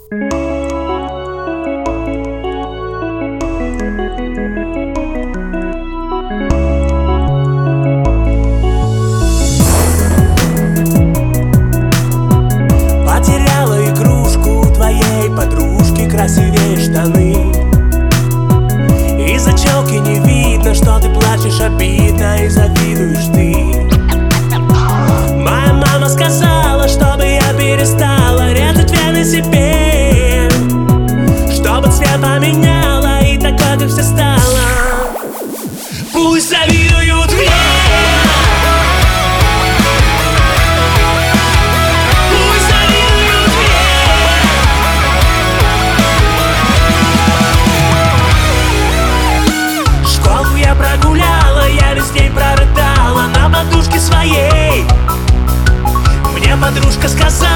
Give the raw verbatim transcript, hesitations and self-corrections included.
Потеряла игрушку твоей подружки, красивее штаны. Из-за челки не видно, что ты плачешь обидно и завидуешь ты. Моя мама сказала, чтобы я перестала резать вены себе, чтобы цвет поменяла и такой, как все стало. Пусть завидуют мне, пусть завидуют мне. Школу я прогуляла, я весь день прорыдала на подушке своей. Мне подружка сказала: